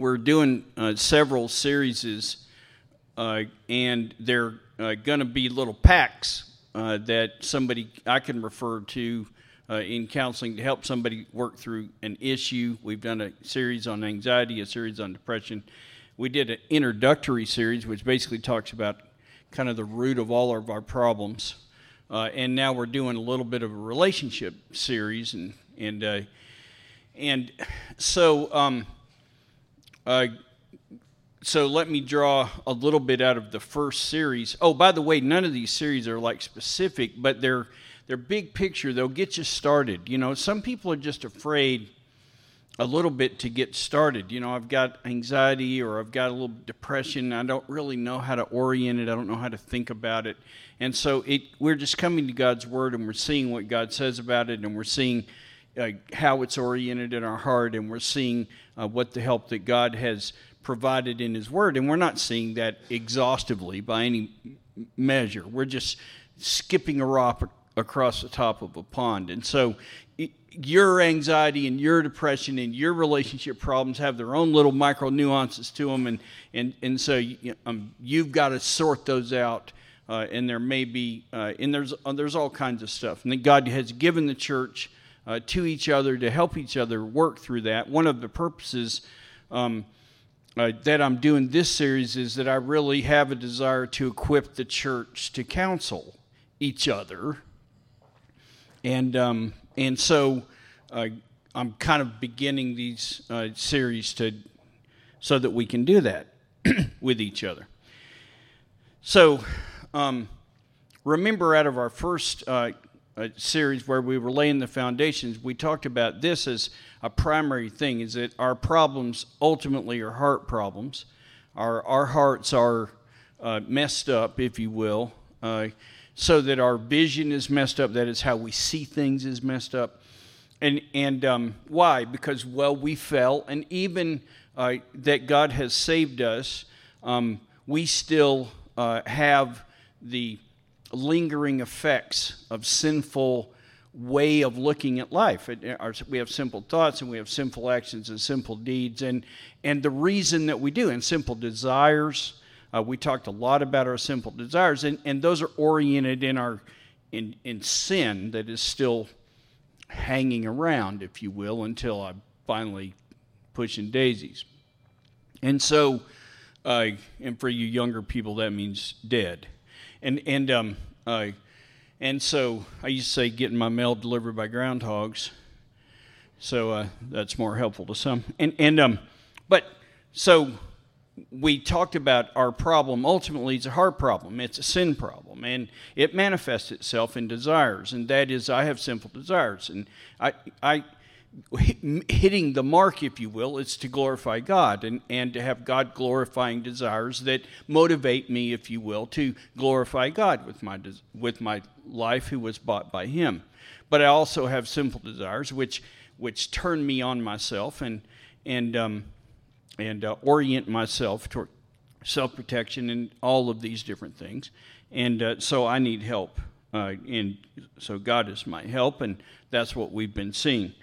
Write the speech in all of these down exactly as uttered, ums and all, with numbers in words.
we're doing uh, several series, uh, and they're uh, going to be little packs uh, that somebody I can refer to uh, in counseling to help somebody work through an issue. We've done a series on anxiety, a series on depression. We did an introductory series, which basically talks about kind of the root of all of our problems. Uh, and now we're doing a little bit of a relationship series, and and uh, and so um, uh, so let me draw a little bit out of the first series. Oh, by the way, none of these series are like specific, but they're they're big picture. They'll get you started. You know, some people are just afraid a little bit to get started. You know, I've got anxiety or I've got a little depression. I don't really know how to orient it. I don't know how to think about it. And so it, we're just coming to God's Word, and we're seeing what God says about it, and we're seeing uh, how it's oriented in our heart, and we're seeing uh, what the help that God has provided in His Word. And we're not seeing that exhaustively by any measure. We're just skipping a rock across the top of a pond. And so it, your anxiety and your depression and your relationship problems have their own little micro nuances to them, and and and so you, um, you've got to sort those out. Uh, and there may be, uh, and there's uh, there's all kinds of stuff. And then God has given the church uh, to each other to help each other work through that. One of the purposes um, uh, that I'm doing this series is that I really have a desire to equip the church to counsel each other. And um, and so uh, I'm kind of beginning these uh, series to so that we can do that with each other. So um, remember, out of our first uh, uh, series where we were laying the foundations, we talked about this as a primary thing: is that our problems ultimately are heart problems. Our our hearts are uh, messed up, if you will. Uh, So that our vision is messed up, that is how we see things is messed up. And and um, why? Because, well, we fell, and even uh, that God has saved us, um, we still uh, have the lingering effects of sinful way of looking at life. It, our, we have simple thoughts, and we have sinful actions and simple deeds, and, and the reason that we do, and simple desires. Uh, we talked a lot about our simple desires, and, and those are oriented in our in, in sin that is still hanging around, if you will, until I'm finally pushing daisies. And so, uh, and for you younger people, that means dead. And and um uh, and so I used to say getting my mail delivered by groundhogs. So uh, that's more helpful to some. And and um, but so. We talked about our problem. Ultimately, it's a heart problem. It's a sin problem, and it manifests itself in desires, and that is, I have sinful desires, and I, I, hitting the mark, if you will, is to glorify God, and, and to have God-glorifying desires that motivate me, if you will, to glorify God with my with my life, who was bought by Him. But I also have sinful desires, which which turn me on myself, and and um. and uh, orient myself toward self-protection and all of these different things. And uh, so I need help. Uh, and so God is my help, and that's what we've been seeing.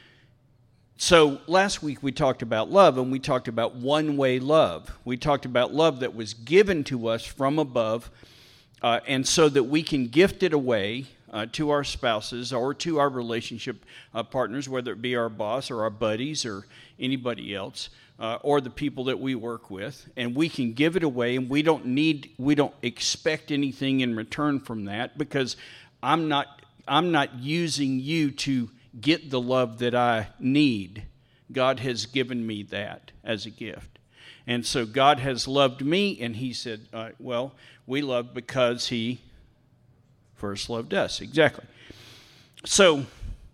So last week we talked about love, and we talked about one-way love. We talked about love that was given to us from above, uh, and so that we can gift it away uh, to our spouses or to our relationship uh, partners, whether it be our boss or our buddies or anybody else. Uh, or the people that we work with, and we can give it away, and we don't need, we don't expect anything in return from that, because I'm not, I'm not using you to get the love that I need. God has given me that as a gift, and so God has loved me, and He said, uh, well, we love because He first loved us. Exactly. So,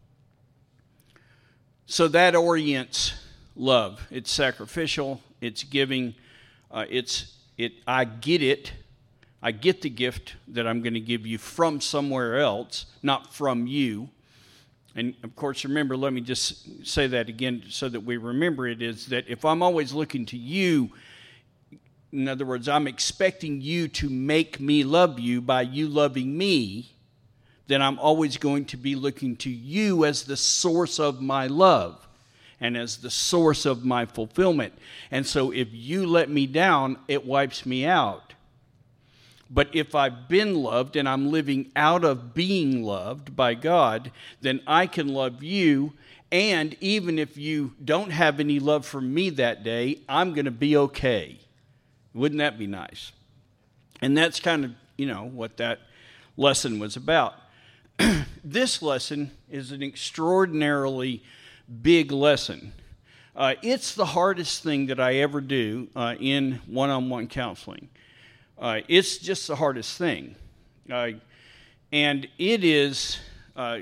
so that orients love. It's sacrificial. It's giving. Uh, it's it. I get it. I get the gift that I'm going to give you from somewhere else, not from you. And of course, remember. Let me just say that again, so that we remember it. Is that if I'm always looking to you, in other words, I'm expecting you to make me love you by you loving me, then I'm always going to be looking to you as the source of my love. and as the source of my fulfillment. And so if you let me down, it wipes me out. But if I've been loved and I'm living out of being loved by God, then I can love you. And even if you don't have any love for me that day, I'm going to be okay. Wouldn't that be nice? And that's kind of, you know, what that lesson was about. This lesson is an extraordinarily big lesson. Uh, it's the hardest thing that I ever do uh, in one-on-one counseling. Uh, it's just the hardest thing. Uh, and it is, uh,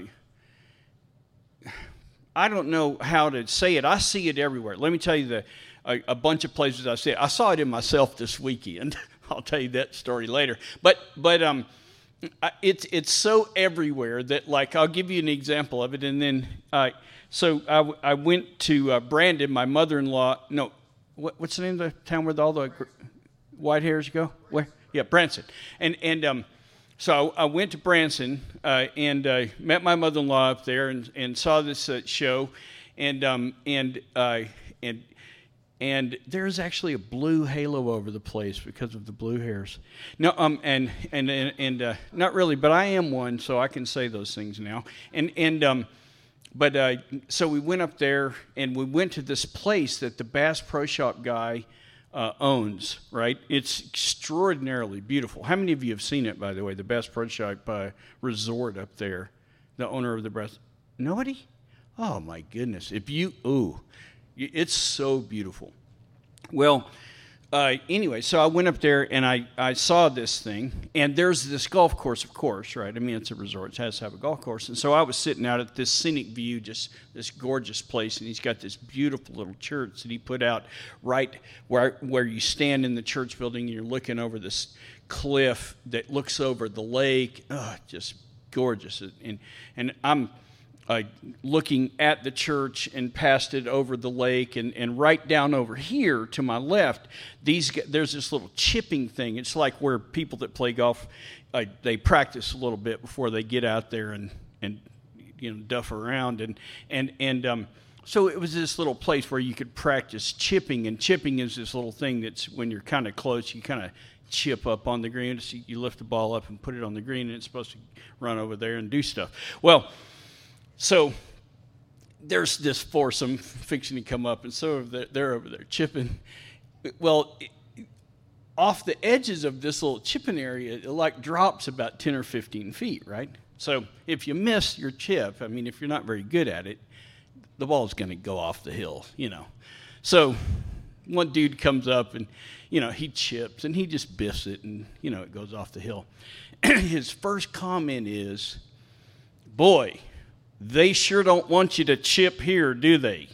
I don't know how to say it. I see it everywhere. Let me tell you the a, a bunch of places I see it. I saw it in myself this weekend. I'll tell you that story later. But but um, it's it's so everywhere that, like, I'll give you an example of it. And then, uh, so I, I went to uh, Brandon, my mother-in-law. No, what, what's the name of the town where all the white hairs go? Where? Yeah, Branson. And and um, so I went to Branson uh, and uh, met my mother-in-law up there and, and saw this uh, show, and um and uh, and and there's actually a blue halo over the place because of the blue hairs. No, um and and and, and uh, not really, but I am one, so I can say those things now. And and um. But uh, so we went up there and we went to this place that the Bass Pro Shop guy uh, owns, right? It's extraordinarily beautiful. How many of you have seen it, by the way, the Bass Pro Shop uh, resort up there, the owner of the Bass? Nobody? Oh, my goodness. If you, ooh, it's so beautiful. Well, uh, anyway, so I went up there and I, I saw this thing, and there's this golf course, of course, right? I mean, it's a resort. It has to have a golf course. And so I was sitting out at this scenic view, just this gorgeous place, and he's got this beautiful little church that he put out right where, where you stand in the church building, and you're looking over this cliff that looks over the lake. Oh, just gorgeous. And, and I'm... Uh, looking at the church and past it over the lake, and, and right down over here to my left, these there's this little chipping thing. It's like where people that play golf, uh, they practice a little bit before they get out there and, and you know, duff around. And and and um, so it was this little place where you could practice chipping, and chipping is this little thing that's when you're kind of close, you kind of chip up on the green. So you lift the ball up and put it on the green, and it's supposed to run over there and do stuff. Well, so there's this foursome fixing to come up, and so they're over there chipping. Well, off the edges of this little chipping area, it like drops about ten or fifteen feet, right? So if you miss your chip, I mean, if you're not very good at it, the ball's going to go off the hill, you know. So one dude comes up, and, you know, he chips, and he just biffs it, and, you know, it goes off the hill. His first comment is, boy, they sure don't want you to chip here, do they?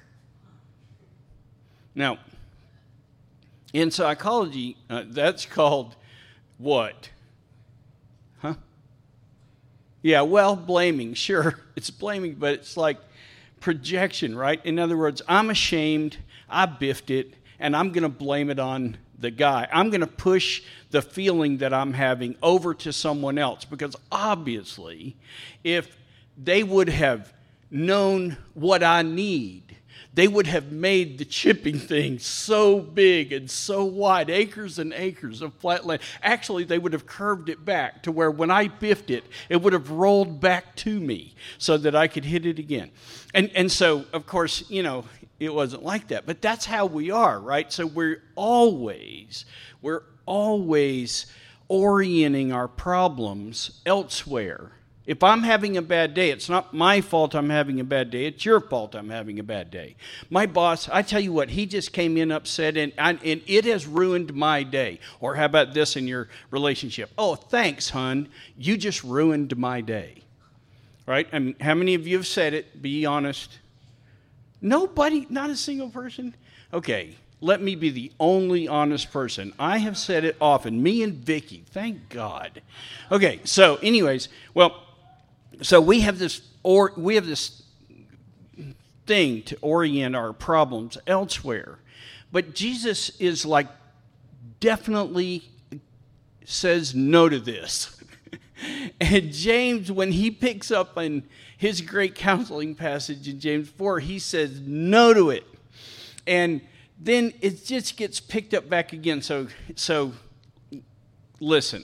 Now, in psychology, uh, that's called what? Huh? Yeah, well, blaming. Sure, it's blaming, but it's like projection, right? In other words, I'm ashamed, I biffed it, and I'm going to blame it on the guy. I'm going to push the feeling that I'm having over to someone else, because obviously, if they would have known what I need, they would have made the chipping thing so big and so wide, acres and acres of flat land. Actually, they would have curved it back to where when I biffed it, it would have rolled back to me so that I could hit it again. And and so, of course, you know, it wasn't like that. But that's how we are, right? So we're always, we're always orienting our problems elsewhere. If I'm having a bad day, it's not my fault I'm having a bad day. It's your fault I'm having a bad day. My boss, I tell you what, he just came in upset, and, and it has ruined my day. Or how about this in your relationship? Oh, thanks, hon. You just ruined my day. Right? I mean, how many of you have said it? Be honest. Nobody, not a single person? Okay, let me be the only honest person. I have said it often. Me and Vicky, thank God. Okay, so anyways, well, so we have this or we have this thing to orient our problems elsewhere. But Jesus is like definitely says no to this. And James, when he picks up on his great counseling passage in James four, he says no to it. And then it just gets picked up back again. So, so listen.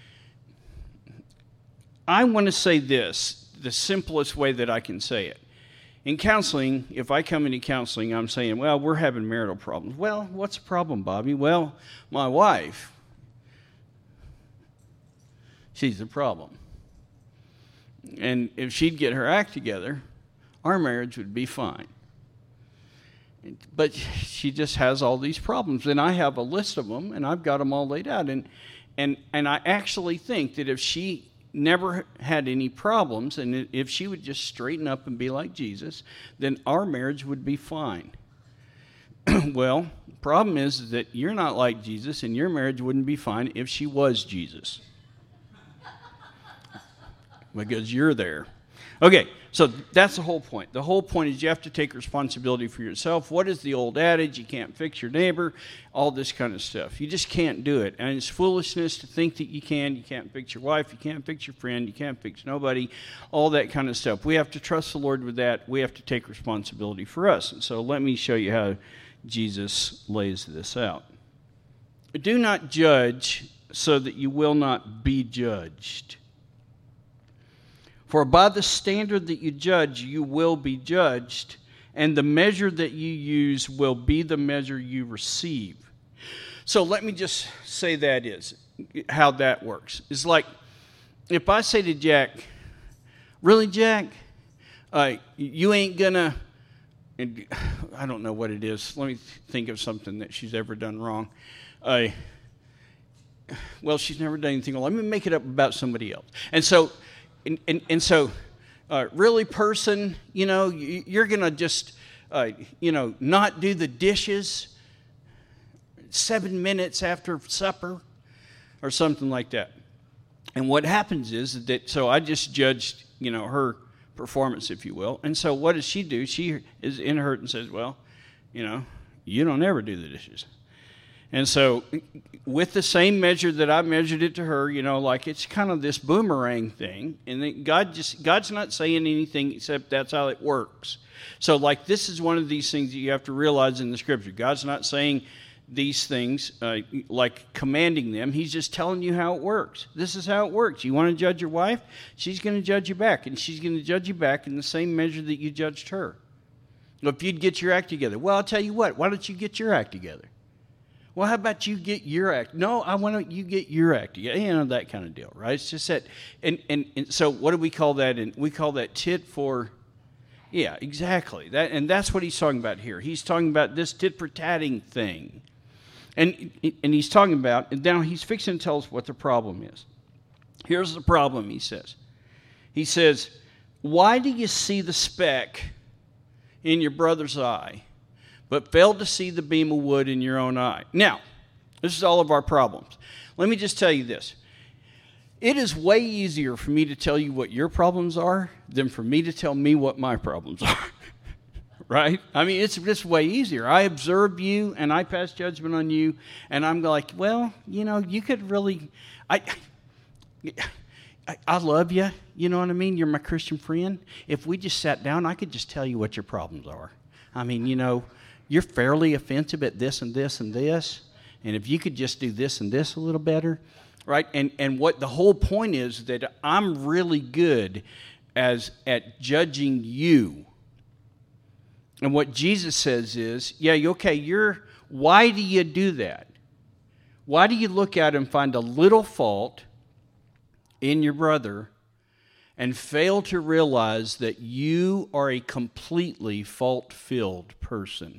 I want to say this, the simplest way that I can say it. In counseling, if I come into counseling, I'm saying, well, we're having marital problems. Well, what's the problem, Bobby? Well, my wife, she's the problem. And if she'd get her act together, our marriage would be fine. But she just has all these problems, and I have a list of them, and I've got them all laid out. And and and I actually think that if she never had any problems, and if she would just straighten up and be like Jesus, then our marriage would be fine. Well, the problem is that you're not like Jesus, and your marriage wouldn't be fine if she was Jesus. Because you're there. Okay, so that's the whole point. The whole point is you have to take responsibility for yourself. What is the old adage? You can't fix your neighbor, all this kind of stuff. You just can't do it. And it's foolishness to think that you can. You can't fix your wife. You can't fix your friend. You can't fix nobody, all that kind of stuff. We have to trust the Lord with that. We have to take responsibility for us. And so let me show you how Jesus lays this out. Do not judge so that you will not be judged. For by the standard that you judge, you will be judged, and the measure that you use will be the measure you receive. So let me just say that is, how that works. It's like, if I say to Jack, really, Jack, uh, you ain't gonna, and I don't know what it is. Let me think of something that she's ever done wrong. Uh, well, she's never done anything wrong. Let me make it up about somebody else. And so, And, and, and so, uh, really, person, you know, you're going to just, uh, you know, not do the dishes seven minutes after supper or something like that. And what happens is that, so I just judged, you know, her performance, if you will. And so what does she do? She is in hurt and says, well, you know, you don't ever do the dishes. And so with the same measure that I measured it to her, you know, like it's kind of this boomerang thing. And then God just God's not saying anything except that's how it works. So like this is one of these things that you have to realize in the Scripture. God's not saying these things uh, like commanding them. He's just telling you how it works. This is how it works. You want to judge your wife? She's going to judge you back. And she's going to judge you back in the same measure that you judged her. If you'd get your act together. Well, I'll tell you what. Why don't you get your act together? Well, how about you get your act? No, I want you get your act. You know, that kind of deal, right? It's just that. And, and, and so what do we call that? And we call that tit for, yeah, exactly. That, and that's what he's talking about here. He's talking about this tit for tatting thing. And, and he's talking about, and now he's fixing to tell us what the problem is. Here's the problem, he says. He says, why do you see the speck in your brother's eye, but failed to see the beam of wood in your own eye? Now, this is all of our problems. Let me just tell you this. It is way easier for me to tell you what your problems are than for me to tell me what my problems are. Right? I mean, it's just way easier. I observe you, and I pass judgment on you, and I'm like, well, you know, you could really, I, I, I love you. You know what I mean? You're my Christian friend. If we just sat down, I could just tell you what your problems are. I mean, you know, you're fairly offensive at this and this and this, and if you could just do this and this a little better, right? And and what the whole point is that I'm really good as at judging you. And what Jesus says is, yeah, okay, you're, why do you do that? Why do you look out and find a little fault in your brother and fail to realize that you are a completely fault-filled person?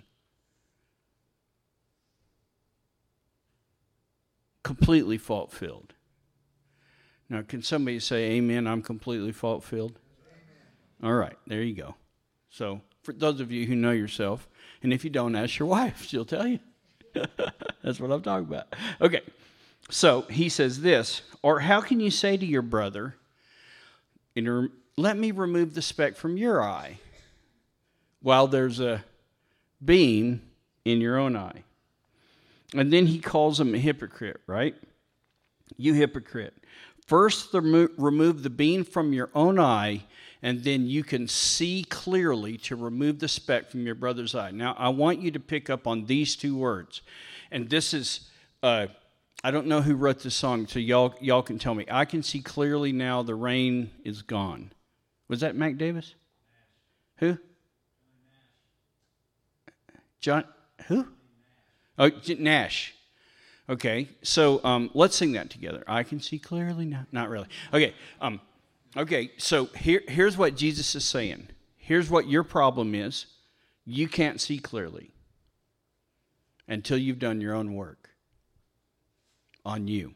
Completely fault-filled. Now, can somebody say, amen, I'm completely fault-filled? All right, there you go. So, for those of you who know yourself, and if you don't, ask your wife. She'll tell you. That's what I'm talking about. Okay, so he says this, or how can you say to your brother, let me remove the speck from your eye, while there's a beam in your own eye? And then he calls him a hypocrite, right? You hypocrite. First, the, remove the beam from your own eye, and then you can see clearly to remove the speck from your brother's eye. Now, I want you to pick up on these two words. And this is, uh, I don't know who wrote this song, so y'all, y'all can tell me. I can see clearly now the rain is gone. Was that Mac Davis? Who? John, who? Oh, Nash. Okay, so um, let's sing that together. I can see clearly now. Not really. Okay, um, okay. So here, here's what Jesus is saying. Here's what your problem is. You can't see clearly until you've done your own work on you.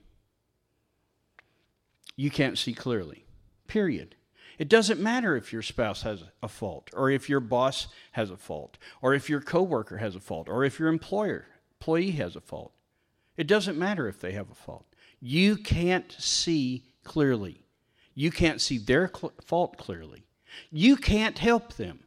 You can't see clearly. Period. It doesn't matter if your spouse has a fault, or if your boss has a fault, or if your coworker has a fault, or if your employer employee has a fault. It doesn't matter if they have a fault. You can't see clearly. You can't see their cl- fault clearly. You can't help them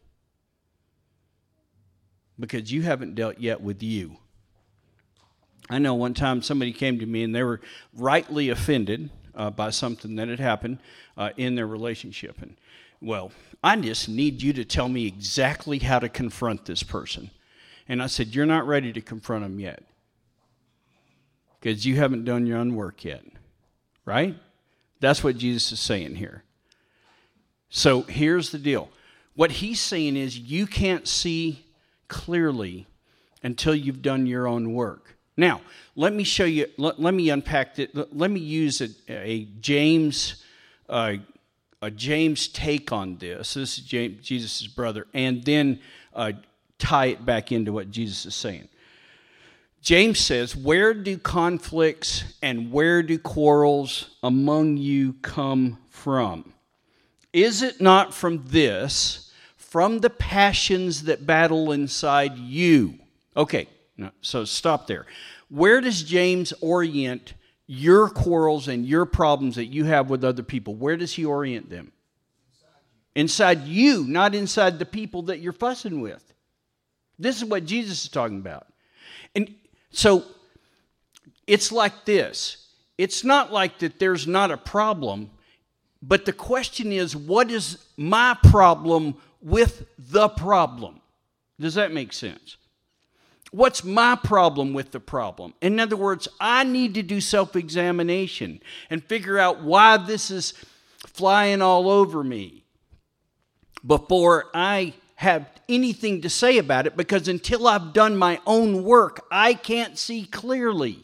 because you haven't dealt yet with you. I know one time somebody came to me and they were rightly offended uh, by something that had happened uh, in their relationship. And, well, I just need you to tell me exactly how to confront this person. And I said, you're not ready to confront them yet, because you haven't done your own work yet, right? That's what Jesus is saying here. So here's the deal. What he's saying is you can't see clearly until you've done your own work. Now, let me show you, let, let me unpack it. Let me use a, a James uh, a James take on this. This is James, Jesus' brother, and then uh, tie it back into what Jesus is saying. James says, where do conflicts and where do quarrels among you come from? Is it not from this, from the passions that battle inside you? Okay, no, so stop there. Where does James orient your quarrels and your problems that you have with other people? Where does he orient them? Inside you, not inside the people that you're fussing with. This is what Jesus is talking about. And so it's like this. It's not like that there's not a problem, but the question is, what is my problem with the problem? Does that make sense? What's my problem with the problem? In other words, I need to do self-examination and figure out why this is flying all over me before I have anything to say about it, because until I've done my own work, I can't see clearly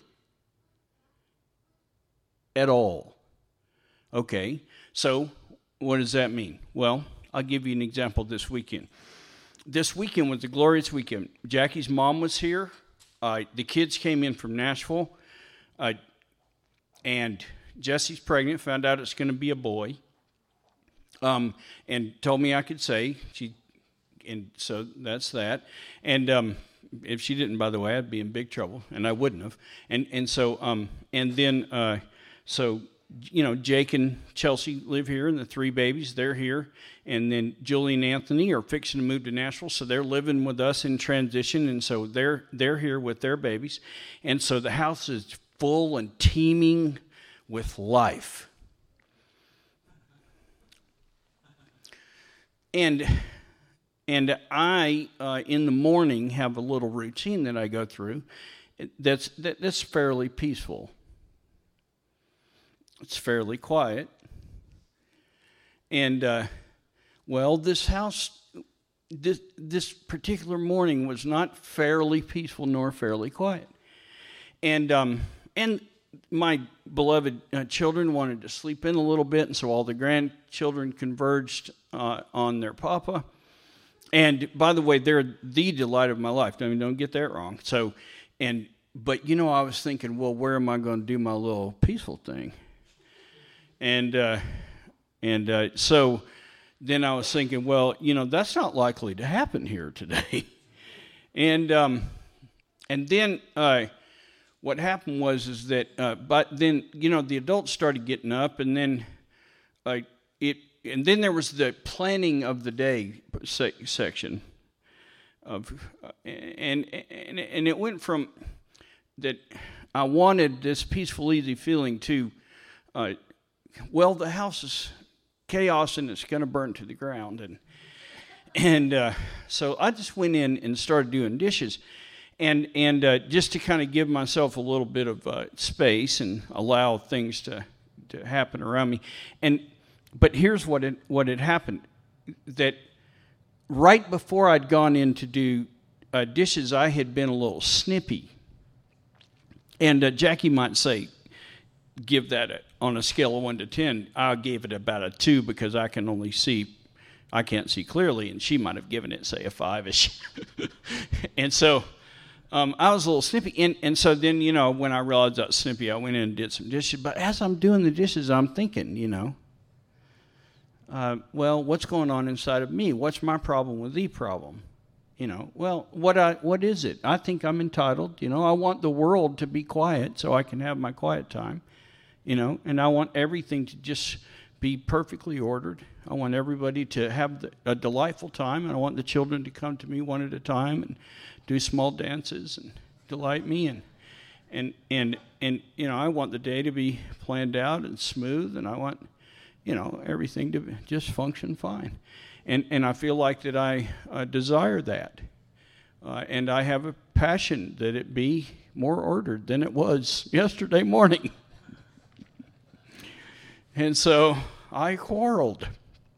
at all. Okay, so what does that mean? Well, I'll give you an example this weekend. This weekend was a glorious weekend. Jackie's mom was here. Uh, the kids came in from Nashville. Uh, and Jesse's pregnant, found out it's going to be a boy. Um, and told me I could say. She And so that's that. And um, if she didn't, by the way, I'd be in big trouble, and I wouldn't have. And and so um, and then uh, so you know, Jake and Chelsea live here, and the three babies, they're here. And then Julie and Anthony are fixing to move to Nashville, so they're living with us in transition, and so they're they're here with their babies. And so the house is full and teeming with life. And and I, uh, in the morning, have a little routine that I go through that's that, that's fairly peaceful. It's fairly quiet. And, uh, well, this house, this, this particular morning was not fairly peaceful nor fairly quiet. And um, and my beloved uh, children wanted to sleep in a little bit, and so all the grandchildren converged uh, on their papa. And, by the way, they're the delight of my life. I mean, don't get that wrong. So, and but, you know, I was thinking, well, where am I going to do my little peaceful thing? And uh, and uh, so then I was thinking, well, you know, that's not likely to happen here today. and um, and then uh, what happened was is that, uh, but then you know the adults started getting up, and then uh, it, and then there was the planning of the day se- section of, uh, and and and it went from that I wanted this peaceful, easy feeling to. Uh, well, the house is chaos and it's going to burn to the ground. And and uh, so I just went in and started doing dishes. And and uh, just to kind of give myself a little bit of uh, space and allow things to, to happen around me. And but here's what it what had happened. That right before I'd gone in to do uh, dishes, I had been a little snippy. And uh, Jackie might say, give that a, on a scale of one to ten. I gave it about a two because I can only see, I can't see clearly. And she might have given it, say, a five-ish. And so um, I was a little snippy. And, and so then, you know, when I realized I was snippy, I went in and did some dishes. But as I'm doing the dishes, I'm thinking, you know, uh, well, what's going on inside of me? What's my problem with the problem? You know, well, what I what is it? I think I'm entitled. You know, I want the world to be quiet so I can have my quiet time. You know, and I want everything to just be perfectly ordered. I want everybody to have the, a delightful time, and I want the children to come to me one at a time and do small dances and delight me. And and and and you know, I want the day to be planned out and smooth, and I want, you know, everything to just function fine. And and I feel like that I uh, desire that. Uh, and I have a passion that it be more ordered than it was yesterday morning. And so I quarreled.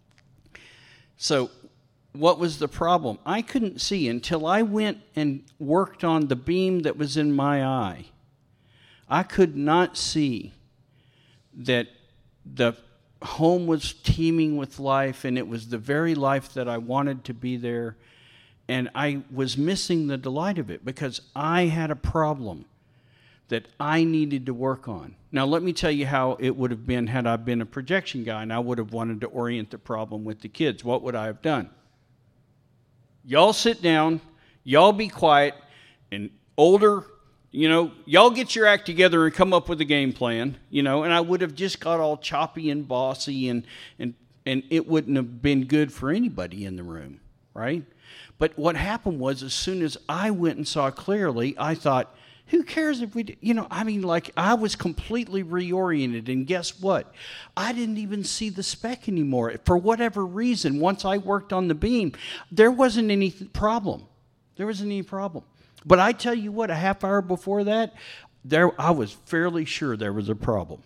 So what was the problem? I couldn't see until I went and worked on the beam that was in my eye. I could not see that the home was teeming with life, and it was the very life that I wanted to be there, and I was missing the delight of it because I had a problem that I needed to work on. Now, let me tell you how it would have been had I been a projection guy and I would have wanted to orient the problem with the kids. What would I have done? Y'all sit down, y'all be quiet, and older, you know, y'all get your act together and come up with a game plan, you know, and I would have just got all choppy and bossy, and and and it wouldn't have been good for anybody in the room, right? But what happened was, as soon as I went and saw clearly, I thought, who cares if we, do? you know, I mean, like, I was completely reoriented, and guess what? I didn't even see the speck anymore. For whatever reason, once I worked on the beam, there wasn't any problem. There wasn't any problem. But I tell you what, a half hour before that, there I was fairly sure there was a problem.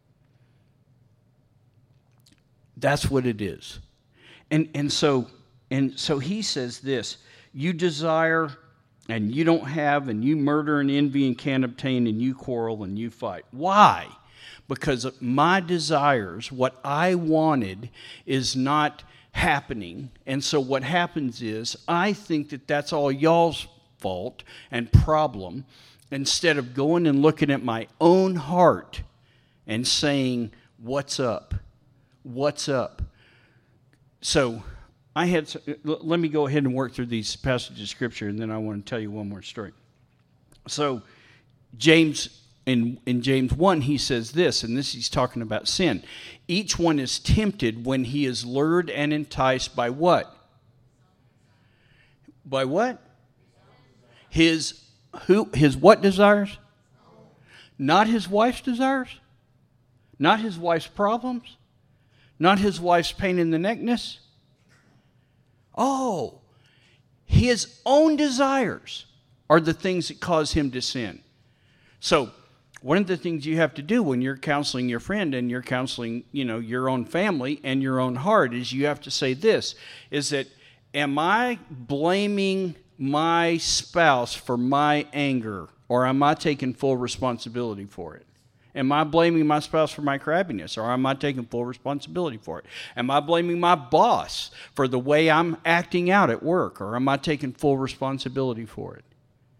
That's what it is. And and so and so he says this, you desire and you don't have, and you murder and envy and can't obtain, and you quarrel and you fight. Why? Because my desires, what I wanted, is not happening. And so what happens is, I think that that's all y'all's fault and problem, instead of going and looking at my own heart and saying, what's up? What's up? So I had, let me go ahead and work through these passages of Scripture, and then I want to tell you one more story. So James, in, in James one, he says this, and this he's talking about sin. Each one is tempted when he is lured and enticed by what? By what? His who? His what desires? Not his wife's desires? Not his wife's problems? Not his wife's pain in the neckness? Oh, his own desires are the things that cause him to sin. So, one of the things you have to do when you're counseling your friend and you're counseling, you know, your own family and your own heart is you have to say this, is that, am I blaming my spouse for my anger, or am I taking full responsibility for it? Am I blaming my spouse for my crabbiness, or am I taking full responsibility for it? Am I blaming my boss for the way I'm acting out at work, or am I taking full responsibility for it?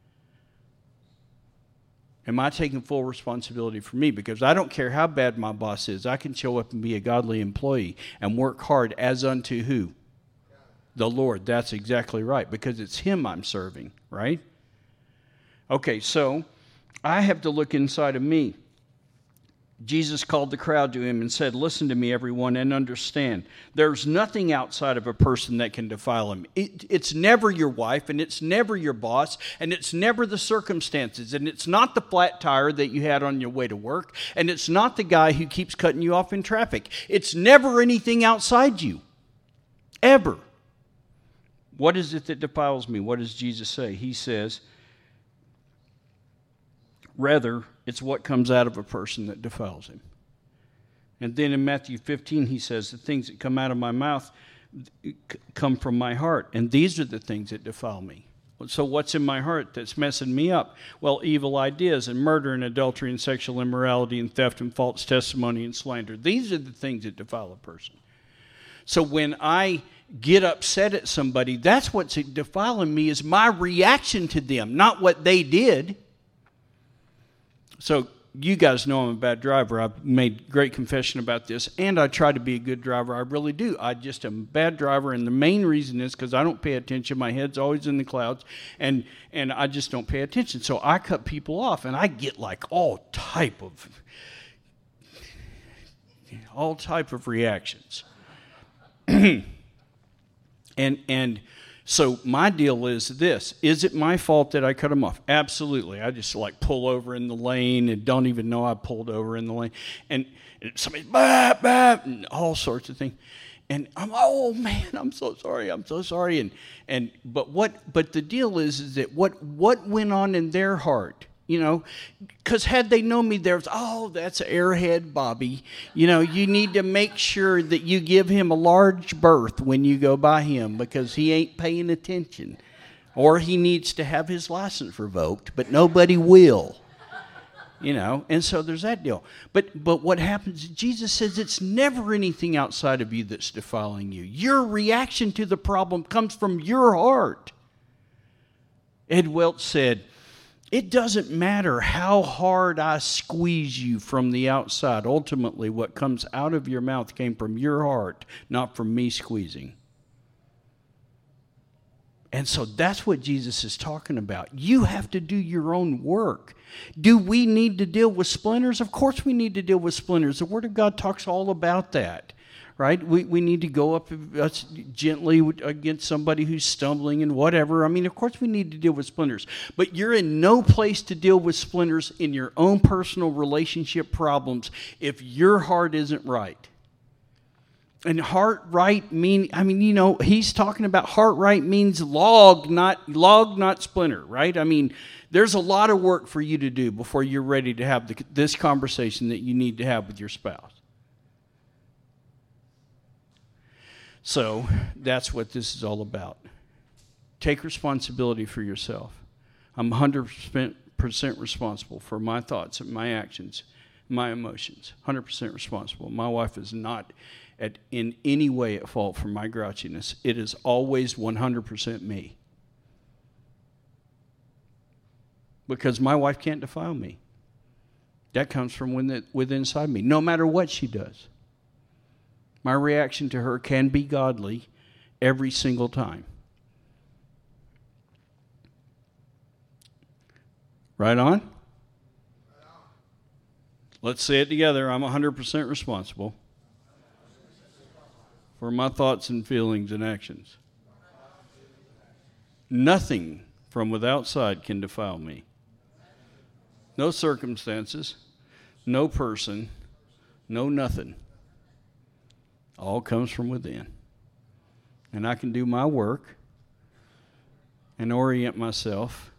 Am I taking full responsibility for me? Because I don't care how bad my boss is, I can show up and be a godly employee and work hard as unto who? The Lord. That's exactly right, because it's Him I'm serving, right? Okay, so I have to look inside of me. Jesus called the crowd to him and said, "Listen to me, everyone, and understand. There's nothing outside of a person that can defile him. It, it's never your wife, and it's never your boss, and it's never the circumstances, and it's not the flat tire that you had on your way to work, and it's not the guy who keeps cutting you off in traffic. It's never anything outside you. Ever. What is it that defiles me?" What does Jesus say? He says, rather, it's what comes out of a person that defiles him. And then in Matthew fifteen, he says, the things that come out of my mouth come from my heart. And these are the things that defile me. So what's in my heart that's messing me up? Well, evil ideas and murder and adultery and sexual immorality and theft and false testimony and slander. These are the things that defile a person. So when I get upset at somebody, that's what's defiling me, is my reaction to them, not what they did. So you guys know I'm a bad driver. I've made great confession about this, and I try to be a good driver. I really do. I just am a bad driver, and the main reason is because I don't pay attention. My head's always in the clouds, and, and I just don't pay attention. So I cut people off, and I get like all type of all type of reactions. and and. So my deal is this. Is it my fault that I cut them off? Absolutely. I just like pull over in the lane and don't even know I pulled over in the lane. And somebody, bah, bah, and all sorts of things. And I'm, oh man, I'm so sorry. I'm so sorry. And and but what? But the deal is, is that what what went on in their heart? You know, because had they known me, there's, oh, that's airhead Bobby. You know, you need to make sure that you give him a large berth when you go by him because he ain't paying attention. Or he needs to have his license revoked, but nobody will. You know, and so there's that deal. But but what happens, Jesus says it's never anything outside of you that's defiling you. Your reaction to the problem comes from your heart. Ed Welch said, it doesn't matter how hard I squeeze you from the outside. Ultimately, what comes out of your mouth came from your heart, not from me squeezing. And so that's what Jesus is talking about. You have to do your own work. Do we need to deal with splinters? Of course we need to deal with splinters. The Word of God talks all about that. Right? We we need to go up gently against somebody who's stumbling and whatever. I mean, of course we need to deal with splinters. But you're in no place to deal with splinters in your own personal relationship problems if your heart isn't right. And heart right mean, I mean, you know, he's talking about heart right means log, not log, not splinter, right? I mean, there's a lot of work for you to do before you're ready to have the, this conversation that you need to have with your spouse. So that's what this is all about. Take responsibility for yourself. I'm one hundred percent responsible for my thoughts and my actions, my emotions. one hundred percent responsible. My wife is not at, in any way at fault for my grouchiness. It is always one hundred percent me. Because my wife can't defile me. That comes from within, within inside me, no matter what she does. My reaction to her can be godly every single time. Right on? Let's say it together. I'm one hundred percent responsible for my thoughts and feelings and actions. Nothing from without side can defile me. No circumstances, no person, no nothing. All comes from within. And I can do my work and orient myself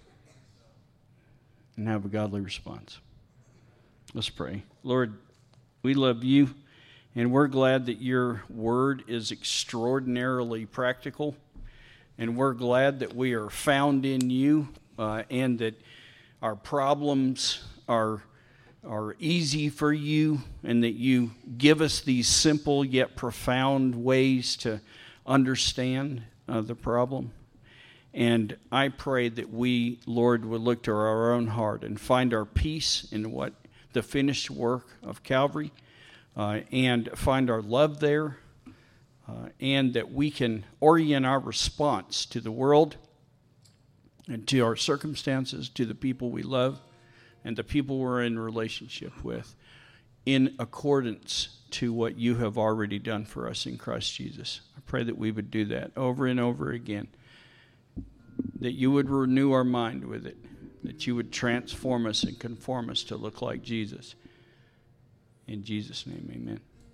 and have a godly response. Let's pray. Lord, we love you, and we're glad that your word is extraordinarily practical, and we're glad that we are found in you, uh, and that our problems are are easy for you, and that you give us these simple yet profound ways to understand uh, the problem. And I pray that we, Lord, would look to our own heart and find our peace in what the finished work of Calvary, uh, and find our love there, uh, and that we can orient our response to the world and to our circumstances, to the people we love, and the people we're in relationship with, in accordance to what you have already done for us in Christ Jesus. I pray that we would do that over and over again, that you would renew our mind with it, that you would transform us and conform us to look like Jesus. In Jesus' name, amen.